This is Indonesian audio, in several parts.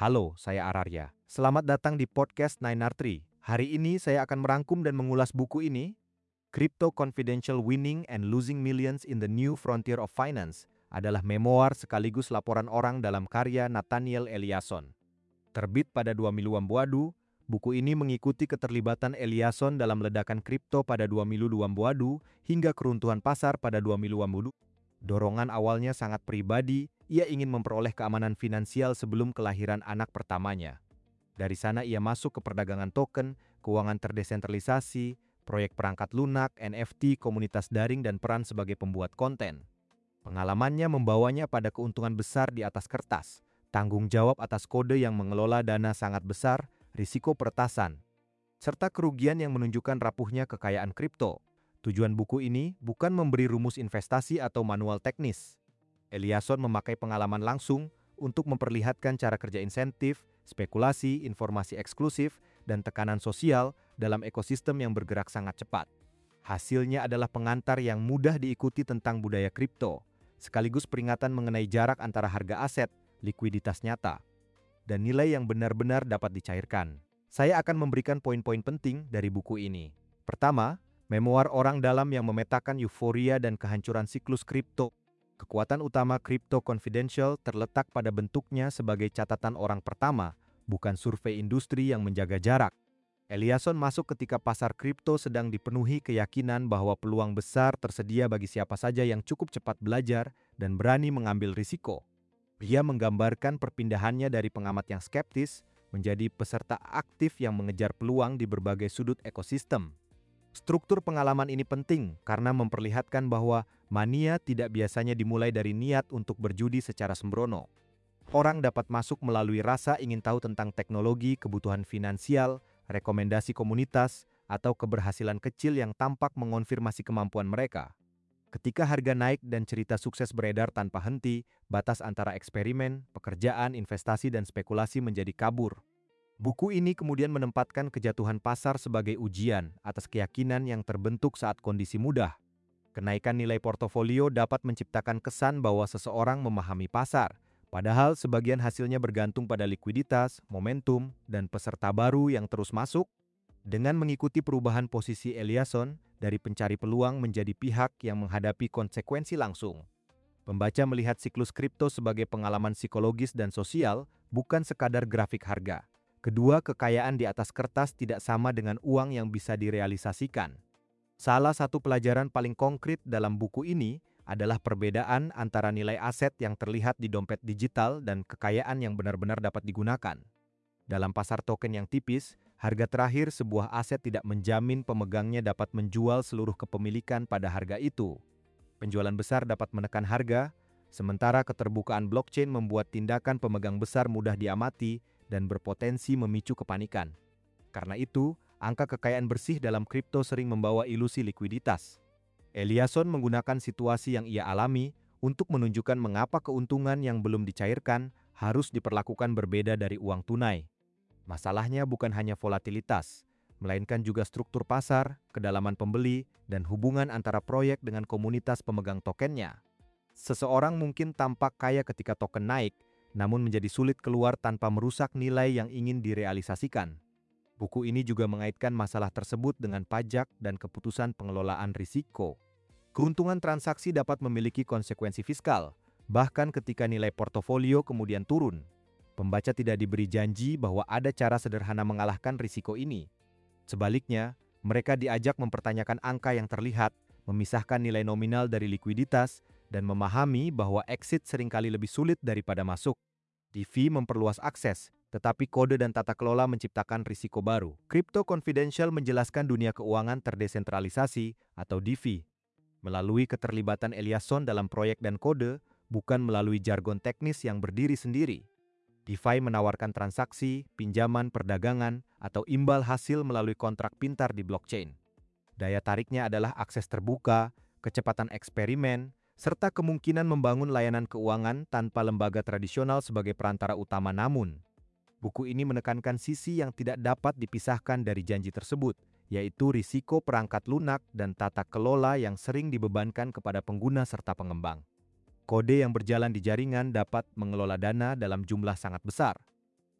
Halo, saya Ararya. Selamat datang di podcast Nainartri. Hari ini saya akan merangkum dan mengulas buku ini, Crypto Confidential Winning and Losing Millions in the New Frontier of Finance, adalah memoir sekaligus laporan orang dalam karya Nathaniel Eliasson. Terbit pada 2 Milu Wambuadu, buku ini mengikuti keterlibatan Eliasson dalam ledakan kripto pada 2 Milu Wambuadu hingga keruntuhan pasar pada 2 Milu Wambuadu. Dorongan awalnya sangat pribadi, ia ingin memperoleh keamanan finansial sebelum kelahiran anak pertamanya. Dari sana ia masuk ke perdagangan token, keuangan terdesentralisasi, proyek perangkat lunak, NFT, komunitas daring dan peran sebagai pembuat konten. Pengalamannya membawanya pada keuntungan besar di atas kertas, tanggung jawab atas kode yang mengelola dana sangat besar, risiko peretasan, serta kerugian yang menunjukkan rapuhnya kekayaan kripto. Tujuan buku ini bukan memberi rumus investasi atau manual teknis. Eliasson memakai pengalaman langsung untuk memperlihatkan cara kerja insentif, spekulasi, informasi eksklusif, dan tekanan sosial dalam ekosistem yang bergerak sangat cepat. Hasilnya adalah pengantar yang mudah diikuti tentang budaya kripto, sekaligus peringatan mengenai jarak antara harga aset, likuiditas nyata, dan nilai yang benar-benar dapat dicairkan. Saya akan memberikan poin-poin penting dari buku ini. Pertama, memoir orang dalam yang memetakan euforia dan kehancuran siklus kripto. Kekuatan utama Crypto Confidential terletak pada bentuknya sebagai catatan orang pertama, bukan survei industri yang menjaga jarak. Eliasson masuk ketika pasar kripto sedang dipenuhi keyakinan bahwa peluang besar tersedia bagi siapa saja yang cukup cepat belajar dan berani mengambil risiko. Dia menggambarkan perpindahannya dari pengamat yang skeptis menjadi peserta aktif yang mengejar peluang di berbagai sudut ekosistem. Struktur pengalaman ini penting karena memperlihatkan bahwa mania tidak biasanya dimulai dari niat untuk berjudi secara sembrono. Orang dapat masuk melalui rasa ingin tahu tentang teknologi, kebutuhan finansial, rekomendasi komunitas, atau keberhasilan kecil yang tampak mengonfirmasi kemampuan mereka. Ketika harga naik dan cerita sukses beredar tanpa henti, batas antara eksperimen, pekerjaan, investasi, dan spekulasi menjadi kabur. Buku ini kemudian menempatkan kejatuhan pasar sebagai ujian atas keyakinan yang terbentuk saat kondisi mudah. Kenaikan nilai portofolio dapat menciptakan kesan bahwa seseorang memahami pasar, padahal sebagian hasilnya bergantung pada likuiditas, momentum, dan peserta baru yang terus masuk. Dengan mengikuti perubahan posisi Eliasson dari pencari peluang menjadi pihak yang menghadapi konsekuensi langsung. Pembaca melihat siklus kripto sebagai pengalaman psikologis dan sosial, bukan sekadar grafik harga. Kedua kekayaan di atas kertas tidak sama dengan uang yang bisa direalisasikan. Salah satu pelajaran paling konkret dalam buku ini adalah perbedaan antara nilai aset yang terlihat di dompet digital dan kekayaan yang benar-benar dapat digunakan. Dalam pasar token yang tipis, harga terakhir sebuah aset tidak menjamin pemegangnya dapat menjual seluruh kepemilikan pada harga itu. Penjualan besar dapat menekan harga, sementara keterbukaan blockchain membuat tindakan pemegang besar mudah diamati dan berpotensi memicu kepanikan. Karena itu, angka kekayaan bersih dalam kripto sering membawa ilusi likuiditas. Eliasson menggunakan situasi yang ia alami untuk menunjukkan mengapa keuntungan yang belum dicairkan harus diperlakukan berbeda dari uang tunai. Masalahnya bukan hanya volatilitas, melainkan juga struktur pasar, kedalaman pembeli, dan hubungan antara proyek dengan komunitas pemegang tokennya. Seseorang mungkin tampak kaya ketika token naik, namun menjadi sulit keluar tanpa merusak nilai yang ingin direalisasikan. Buku ini juga mengaitkan masalah tersebut dengan pajak dan keputusan pengelolaan risiko. Keuntungan transaksi dapat memiliki konsekuensi fiskal, bahkan ketika nilai portofolio kemudian turun. Pembaca tidak diberi janji bahwa ada cara sederhana mengalahkan risiko ini. Sebaliknya, mereka diajak mempertanyakan angka yang terlihat, memisahkan nilai nominal dari likuiditas, dan memahami bahwa exit seringkali lebih sulit daripada masuk. DeFi memperluas akses, tetapi kode dan tata kelola menciptakan risiko baru. Crypto Confidential menjelaskan dunia keuangan terdesentralisasi atau DeFi melalui keterlibatan Eliasson dalam proyek dan kode, bukan melalui jargon teknis yang berdiri sendiri. DeFi menawarkan transaksi, pinjaman, perdagangan, atau imbal hasil melalui kontrak pintar di blockchain. Daya tariknya adalah akses terbuka, kecepatan eksperimen, serta kemungkinan membangun layanan keuangan tanpa lembaga tradisional sebagai perantara utama. Namun, buku ini menekankan sisi yang tidak dapat dipisahkan dari janji tersebut, yaitu risiko perangkat lunak dan tata kelola yang sering dibebankan kepada pengguna serta pengembang. Kode yang berjalan di jaringan dapat mengelola dana dalam jumlah sangat besar.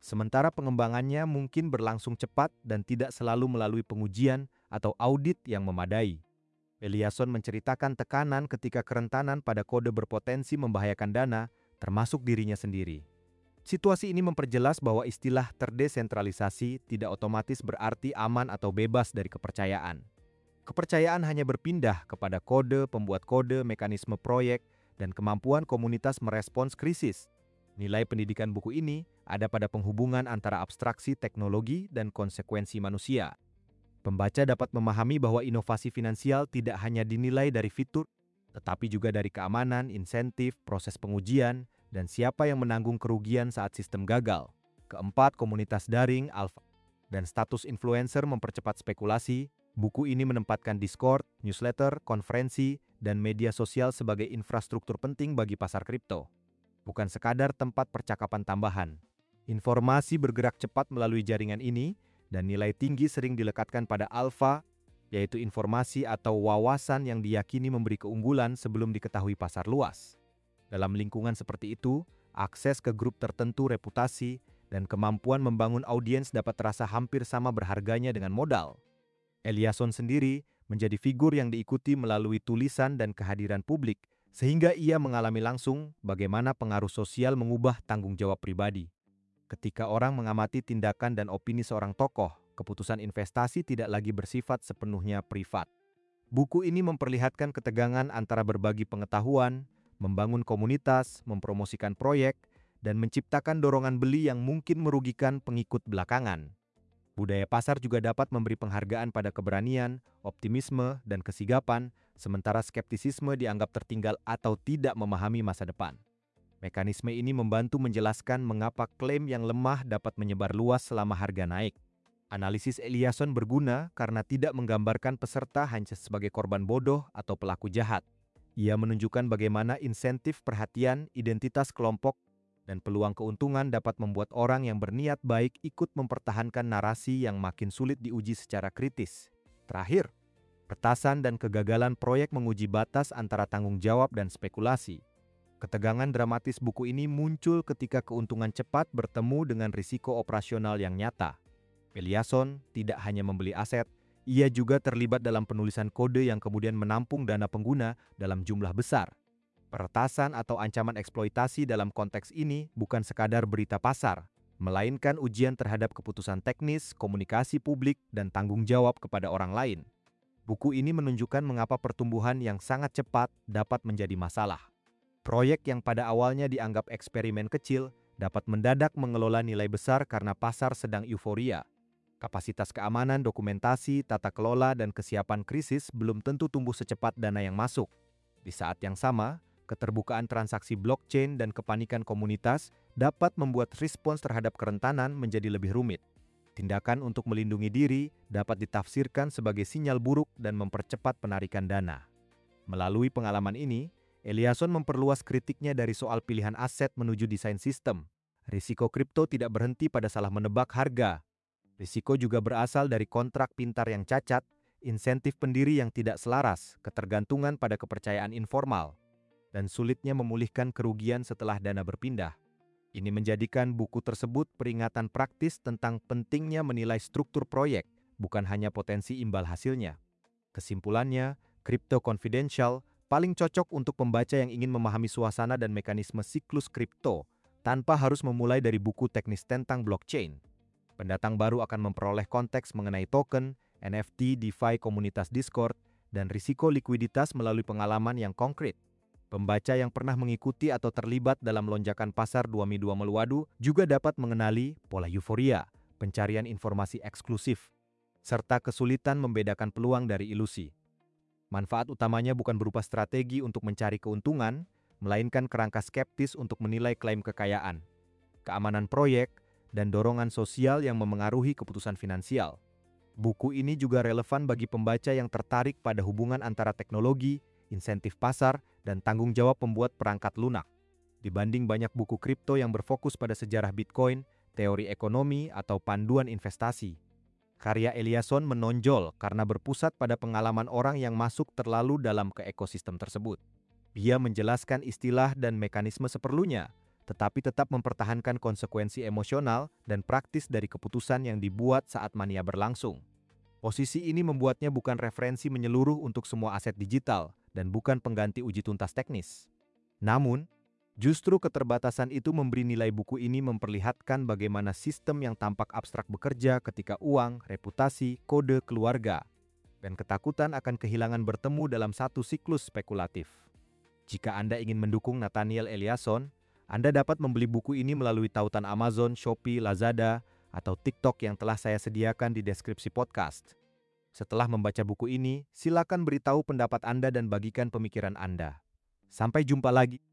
Sementara pengembangannya mungkin berlangsung cepat dan tidak selalu melalui pengujian atau audit yang memadai. Eliasson menceritakan tekanan ketika kerentanan pada kode berpotensi membahayakan dana, termasuk dirinya sendiri. Situasi ini memperjelas bahwa istilah terdesentralisasi tidak otomatis berarti aman atau bebas dari kepercayaan. Kepercayaan hanya berpindah kepada kode, pembuat kode, mekanisme proyek, dan kemampuan komunitas merespons krisis. Nilai pendidikan buku ini ada pada penghubungan antara abstraksi teknologi dan konsekuensi manusia. Pembaca dapat memahami bahwa inovasi finansial tidak hanya dinilai dari fitur, tetapi juga dari keamanan, insentif, proses pengujian, dan siapa yang menanggung kerugian saat sistem gagal. Keempat, komunitas daring, alfa, dan status influencer mempercepat spekulasi. Buku ini menempatkan Discord, newsletter, konferensi, dan media sosial sebagai infrastruktur penting bagi pasar kripto. Bukan sekadar tempat percakapan tambahan. Informasi bergerak cepat melalui jaringan ini, dan nilai tinggi sering dilekatkan pada alfa, yaitu informasi atau wawasan yang diyakini memberi keunggulan sebelum diketahui pasar luas. Dalam lingkungan seperti itu, akses ke grup tertentu, reputasi, dan kemampuan membangun audiens dapat terasa hampir sama berharganya dengan modal. Eliasson sendiri menjadi figur yang diikuti melalui tulisan dan kehadiran publik, sehingga ia mengalami langsung bagaimana pengaruh sosial mengubah tanggung jawab pribadi. Ketika orang mengamati tindakan dan opini seorang tokoh, keputusan investasi tidak lagi bersifat sepenuhnya privat. Buku ini memperlihatkan ketegangan antara berbagi pengetahuan, membangun komunitas, mempromosikan proyek, dan menciptakan dorongan beli yang mungkin merugikan pengikut belakangan. Budaya pasar juga dapat memberi penghargaan pada keberanian, optimisme, dan kesigapan, sementara skeptisisme dianggap tertinggal atau tidak memahami masa depan. Mekanisme ini membantu menjelaskan mengapa klaim yang lemah dapat menyebar luas selama harga naik. Analisis Eliasson berguna karena tidak menggambarkan peserta hanya sebagai korban bodoh atau pelaku jahat. Ia menunjukkan bagaimana insentif perhatian, identitas kelompok, dan peluang keuntungan dapat membuat orang yang berniat baik ikut mempertahankan narasi yang makin sulit diuji secara kritis. Terakhir, petasan dan kegagalan proyek menguji batas antara tanggung jawab dan spekulasi. Ketegangan dramatis buku ini muncul ketika keuntungan cepat bertemu dengan risiko operasional yang nyata. Eliasson tidak hanya membeli aset, ia juga terlibat dalam penulisan kode yang kemudian menampung dana pengguna dalam jumlah besar. Peretasan atau ancaman eksploitasi dalam konteks ini bukan sekadar berita pasar, melainkan ujian terhadap keputusan teknis, komunikasi publik, dan tanggung jawab kepada orang lain. Buku ini menunjukkan mengapa pertumbuhan yang sangat cepat dapat menjadi masalah. Proyek yang pada awalnya dianggap eksperimen kecil dapat mendadak mengelola nilai besar karena pasar sedang euforia. Kapasitas keamanan, dokumentasi, tata kelola, dan kesiapan krisis belum tentu tumbuh secepat dana yang masuk. Di saat yang sama, keterbukaan transaksi blockchain dan kepanikan komunitas dapat membuat respons terhadap kerentanan menjadi lebih rumit. Tindakan untuk melindungi diri dapat ditafsirkan sebagai sinyal buruk dan mempercepat penarikan dana. Melalui pengalaman ini, Eliasson memperluas kritiknya dari soal pilihan aset menuju desain sistem. Risiko kripto tidak berhenti pada salah menebak harga. Risiko juga berasal dari kontrak pintar yang cacat, insentif pendiri yang tidak selaras, ketergantungan pada kepercayaan informal, dan sulitnya memulihkan kerugian setelah dana berpindah. Ini menjadikan buku tersebut peringatan praktis tentang pentingnya menilai struktur proyek, bukan hanya potensi imbal hasilnya. Kesimpulannya, Crypto Confidential paling cocok untuk pembaca yang ingin memahami suasana dan mekanisme siklus kripto tanpa harus memulai dari buku teknis tentang blockchain. Pendatang baru akan memperoleh konteks mengenai token, NFT, DeFi, komunitas Discord, dan risiko likuiditas melalui pengalaman yang konkret. Pembaca yang pernah mengikuti atau terlibat dalam lonjakan pasar 2mi2 Meluadu juga dapat mengenali pola euforia, pencarian informasi eksklusif, serta kesulitan membedakan peluang dari ilusi. Manfaat utamanya bukan berupa strategi untuk mencari keuntungan, melainkan kerangka skeptis untuk menilai klaim kekayaan, keamanan proyek, dan dorongan sosial yang memengaruhi keputusan finansial. Buku ini juga relevan bagi pembaca yang tertarik pada hubungan antara teknologi, insentif pasar, dan tanggung jawab pembuat perangkat lunak. Dibanding banyak buku kripto yang berfokus pada sejarah Bitcoin, teori ekonomi, atau panduan investasi, karya Eliasson menonjol karena berpusat pada pengalaman orang yang masuk terlalu dalam ke ekosistem tersebut. Dia menjelaskan istilah dan mekanisme seperlunya, tetapi tetap mempertahankan konsekuensi emosional dan praktis dari keputusan yang dibuat saat mania berlangsung. Posisi ini membuatnya bukan referensi menyeluruh untuk semua aset digital dan bukan pengganti uji tuntas teknis. Namun, justru keterbatasan itu memberi nilai buku ini memperlihatkan bagaimana sistem yang tampak abstrak bekerja ketika uang, reputasi, kode keluarga, dan ketakutan akan kehilangan bertemu dalam satu siklus spekulatif. Jika Anda ingin mendukung Nathaniel Eliasson, Anda dapat membeli buku ini melalui tautan Amazon, Shopee, Lazada, atau TikTok yang telah saya sediakan di deskripsi podcast. Setelah membaca buku ini, silakan beritahu pendapat Anda dan bagikan pemikiran Anda. Sampai jumpa lagi.